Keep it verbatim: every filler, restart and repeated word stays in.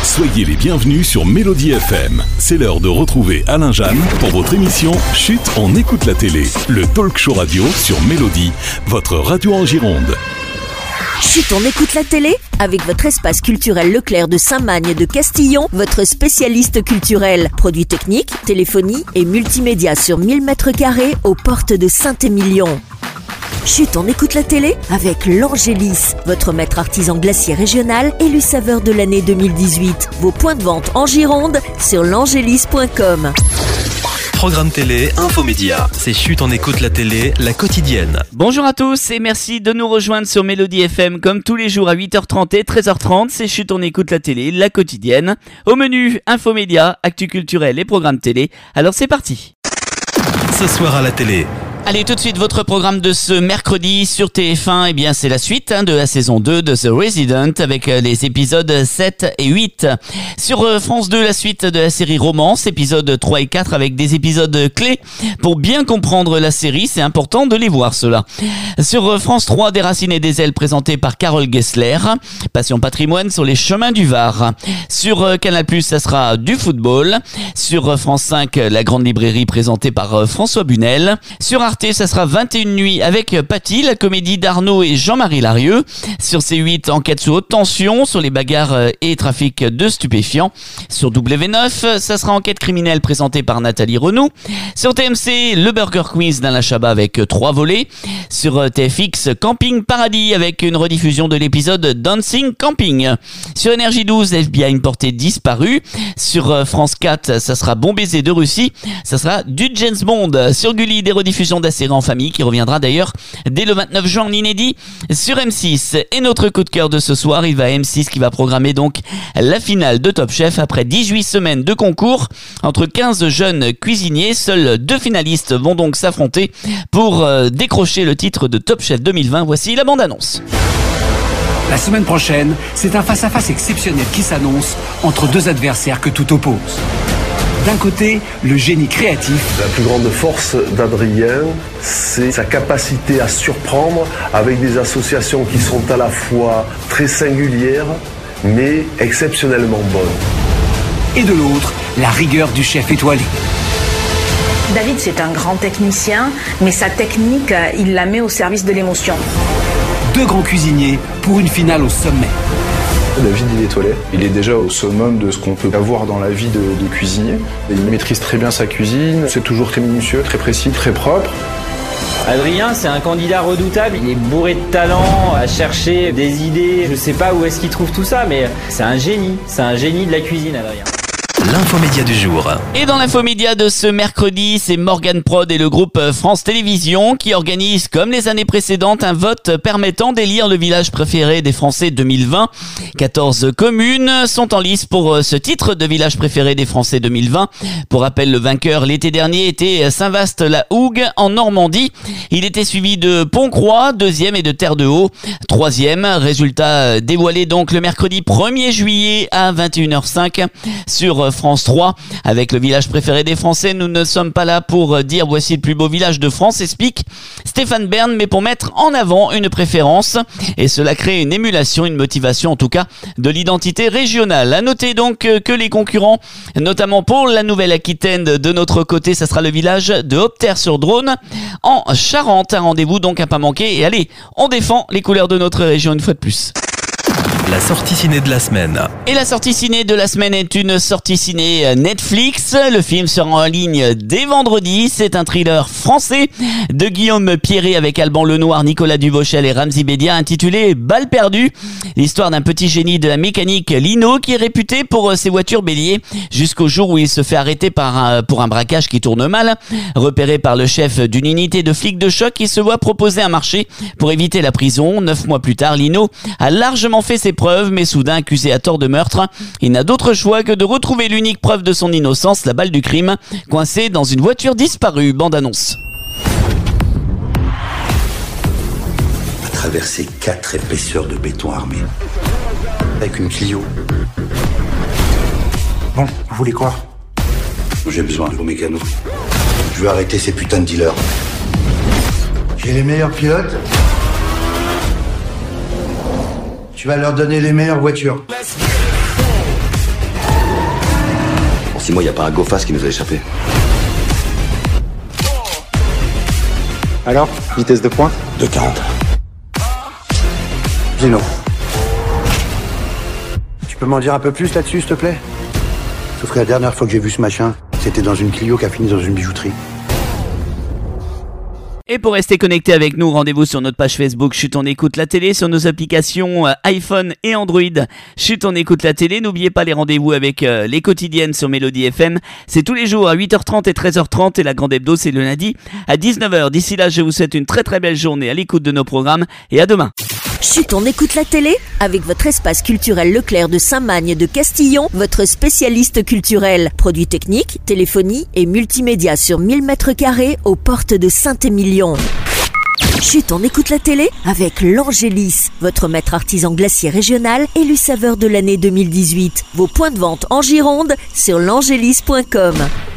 Soyez les bienvenus sur Mélodie F M. C'est l'heure de retrouver Alain Jeanne pour votre émission Chut, on écoute la télé. Le talk show radio sur Mélodie, votre radio en Gironde. Chut, on écoute la télé avec votre espace culturel Leclerc de Saint-Magne de Castillon, votre spécialiste culturel. Produits techniques, téléphonie et multimédia sur mille mètres carrés aux portes de Saint-Émilion. Chut, on écoute la télé avec l'Angélis, votre maître artisan glacier régional élu saveur de l'année deux mille dix-huit. Vos points de vente en Gironde sur l'angélis point com. Programme télé, infomédia. C'est Chut, on écoute la télé, la quotidienne. Bonjour à tous et merci de nous rejoindre sur Mélodie F M comme tous les jours à huit heures trente et treize heures trente. C'est Chut, on écoute la télé, la quotidienne. Au menu, infomédia, actu culturel et programme télé. Alors c'est parti. Ce soir à la télé. Allez, tout de suite, votre programme de ce mercredi sur T F un, eh bien, c'est la suite hein, de la saison deux de The Resident avec euh, les épisodes sept et huit. Sur euh, France deux, la suite de la série Romance, épisodes trois et quatre avec des épisodes clés. Pour bien comprendre la série, c'est important de les voir, ceux-là. Sur euh, France trois, Des Racines et des Ailes présenté par Carole Gessler. Passion Patrimoine sur les chemins du Var. Sur euh, Canal plus, ça sera du football. Sur euh, France cinq, La Grande Librairie présentée par euh, François Bunel. Sur Arte, ça sera vingt et une nuits avec Paty, la comédie d'Arnaud et Jean-Marie Larieux. Sur C huit, enquête sous haute tension sur les bagarres et trafic de stupéfiants. Sur W neuf, ça sera enquête criminelle présentée par Nathalie Renaud. Sur T M C, le Burger Quiz d'Alain Chabat avec trois volets. Sur T F X, Camping Paradis avec une rediffusion de l'épisode Dancing Camping. Sur Énergie douze, F B I une portée disparue. Sur France quatre, ça sera Bon baiser de Russie. Ça sera du James Bond. Sur Gulli, des rediffusions de la série en famille qui reviendra d'ailleurs dès le vingt-neuf juin en inédit sur M six. Et notre coup de cœur de ce soir, il va à M six qui va programmer donc la finale de Top Chef après dix-huit semaines de concours entre quinze jeunes cuisiniers. Seuls deux finalistes vont donc s'affronter pour euh, décrocher le titre de Top Chef deux mille vingt. Voici la bande-annonce. La semaine prochaine, c'est un face-à-face exceptionnel qui s'annonce entre deux adversaires que tout oppose. D'un côté, le génie créatif. La plus grande force d'Adrien, c'est sa capacité à surprendre avec des associations qui sont à la fois très singulières, mais exceptionnellement bonnes. Et de l'autre, la rigueur du chef étoilé. David, c'est un grand technicien, mais sa technique, il la met au service de l'émotion. Deux grands cuisiniers pour une finale au sommet. David, il est étoilé. Il est déjà au summum de ce qu'on peut avoir dans la vie de, de cuisinier. Il maîtrise très bien sa cuisine, c'est toujours très minutieux, très précis, très propre. Adrien, c'est un candidat redoutable. Il est bourré de talent, à chercher des idées. Je sais pas où est-ce qu'il trouve tout ça, mais c'est un génie. C'est un génie de la cuisine, Adrien. L'infomédia du jour. Et dans l'infomédia de ce mercredi, c'est Morgan Prod et le groupe France Télévisions qui organisent, comme les années précédentes, un vote permettant d'élire le village préféré des Français deux mille vingt. quatorze communes sont en lice pour ce titre de village préféré des Français deux mille vingt. Pour rappel, le vainqueur l'été dernier était Saint-Vaast-la-Hougue en Normandie. Il était suivi de Pont-Croix, deuxième, et de Terre-de-Haut, troisième. Résultat dévoilé donc le mercredi premier juillet à vingt et une heures cinq sur France trois. Avec le village préféré des Français, nous ne sommes pas là pour dire voici le plus beau village de France, explique Stéphane Bern, mais pour mettre en avant une préférence. Et cela crée une émulation, une motivation en tout cas de l'identité régionale. À noter donc que les concurrents, notamment pour la Nouvelle-Aquitaine de notre côté, ça sera le village de Opter-sur-Drône en Charente. Un rendez-vous donc à pas manquer. Et allez, on défend les couleurs de notre région une fois de plus. La sortie ciné de la semaine. Et la sortie ciné de la semaine est une sortie ciné Netflix. Le film sera en ligne dès vendredi. C'est un thriller français de Guillaume Pierret avec Alban Lenoir, Nicolas Duvauchel et Ramzy Bedia intitulé Balle perdue. L'histoire d'un petit génie de la mécanique, Lino, qui est réputé pour ses voitures béliers jusqu'au jour où il se fait arrêter par un, pour un braquage qui tourne mal. Repéré par le chef d'une unité de flics de choc, il se voit proposer un marché pour éviter la prison. Neuf mois plus tard, Lino a largement fait ses preuves, mais soudain accusé à tort de meurtre, il n'a d'autre choix que de retrouver l'unique preuve de son innocence, la balle du crime, coincée dans une voiture disparue. Bande annonce. On a traversé quatre épaisseurs de béton armé avec une Clio. Bon, vous voulez quoi? J'ai besoin de vos mécanos. Je veux arrêter ces putains de dealers. J'ai les meilleurs pilotes. Tu vas leur donner les meilleures voitures. six mois, il n'y a pas un go-fast qui nous a échappé. Alors, vitesse de pointe ? deux quarante. Gino. Tu peux m'en dire un peu plus là-dessus, s'il te plaît ? Sauf que la dernière fois que j'ai vu ce machin, c'était dans une Clio qui a fini dans une bijouterie. Et pour rester connecté avec nous, rendez-vous sur notre page Facebook Chut on écoute la télé, sur nos applications euh, iPhone et Android. Chut on écoute la télé, n'oubliez pas les rendez-vous avec euh, les quotidiennes sur Mélodie F M. C'est tous les jours à huit heures trente et treize heures trente et la grande hebdo c'est le lundi à dix-neuf heures. D'ici là, je vous souhaite une très très belle journée à l'écoute de nos programmes et à demain. Chut, on écoute la télé avec votre espace culturel Leclerc de Saint-Magne de Castillon, votre spécialiste culturel. Produits techniques, téléphonie et multimédia sur mille mètres carrés aux portes de Saint-Émilion. Chut, on écoute la télé avec l'Angélis, votre maître artisan glacier régional élu saveur de l'année deux mille dix-huit. Vos points de vente en Gironde sur l'angélis point com.